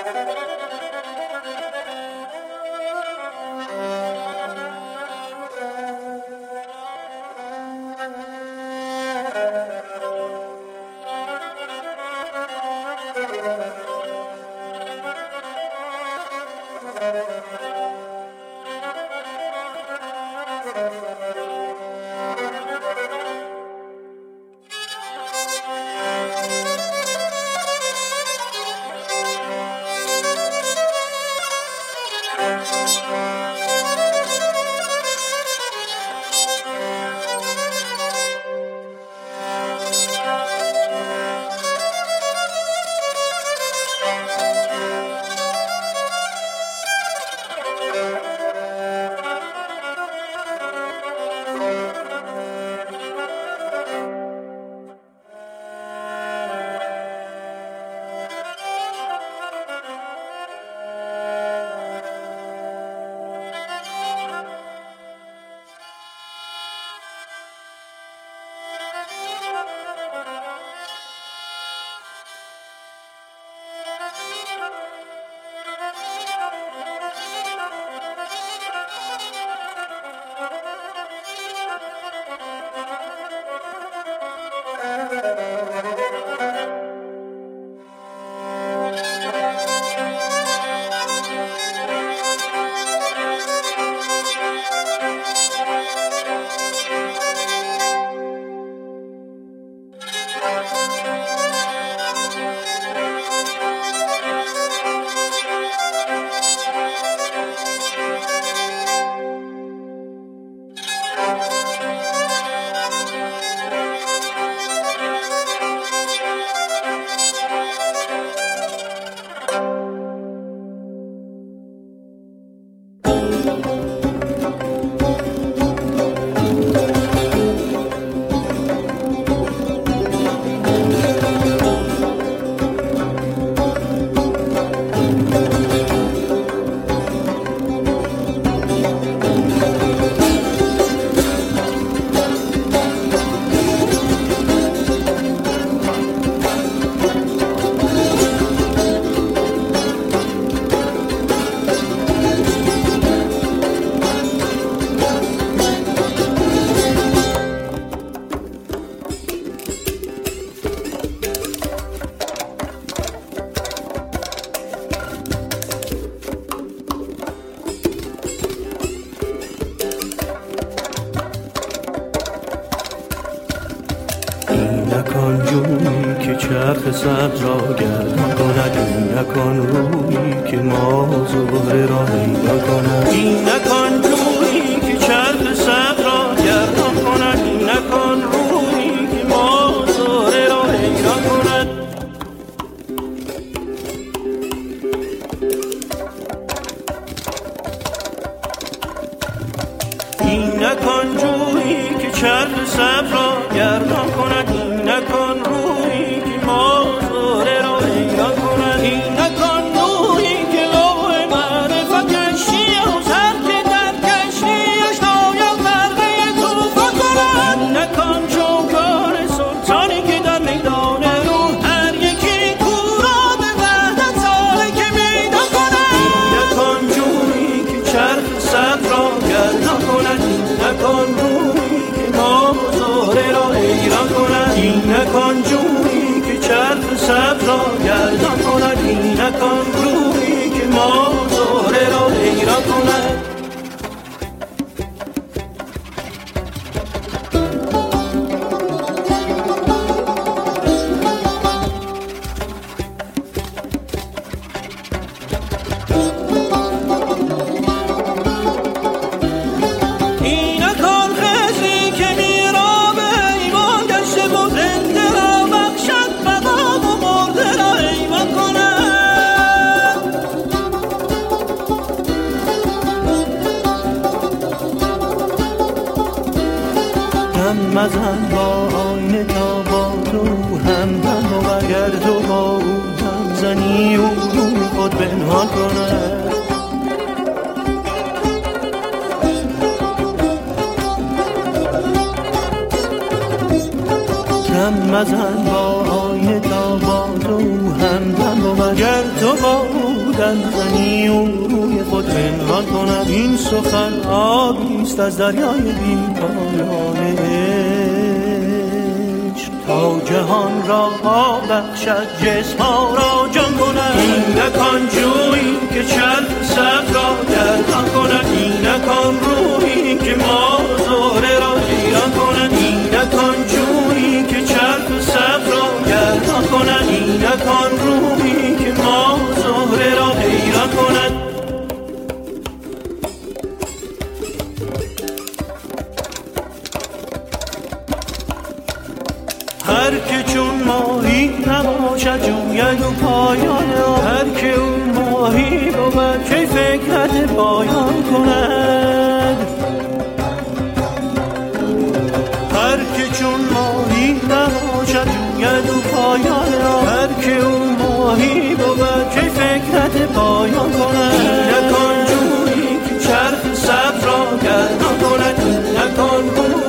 نکن جویی که چرخ سبز را گردان کند، این نکن رویی که ما زهره را پیدا کند، این نکن جویی که چرخ سبز را گردان کند، این نکن رویی که ما زهره را پیدا کند. این نکن جویی که چرخ سبز را گردان کند، این نکن رویی که ما زهره را پیدا کند، این نکن رویی که لوح معرفت کشی و سر که در کشیش ناید غرقه طوفان کند، این نکن چوگان سلطانی که در میدان روح هر یکی کورا به وحدت سالک میدان کند، این نکن جویی که چرخ سبز را گردان کند، این نکن رویی که ما زهره را ایران کند، این نکن جویی که چرخ سبز را گردان کند، این نکن رویی که ما زهره را ایران کند. مزن با آینه تا با تو همدم و اگر تو با او دم زنی او رو خود پنهان کند، مزن با آینه تا با تو همدم و اگر تو با او دندنی و روی خود پنهان کند. این سخن آبیست از دریای بی‌پایان عشق تا جهان را آب بخشد جسم‌ها را جان کند. اینک آن جویی که چرخ صبر را گردان کند. اینک آن روحی که ماه و زهره را حیران کند. اینک آن جویی که چرخ صبر را گردان کند. اینک آن روحی که ماه و زهره را حیران کند. هر که چون ماهی نباشد جوید و پایان آب. هر که اون ماهی بود که فکرت پایان کند. هر که چون ماهی نباشد جوید و پایان آب. هر که اون ماهی بود که فکرت پایان کند. اینک آن جویی که چرخ صبر را گردان کند. اینک آن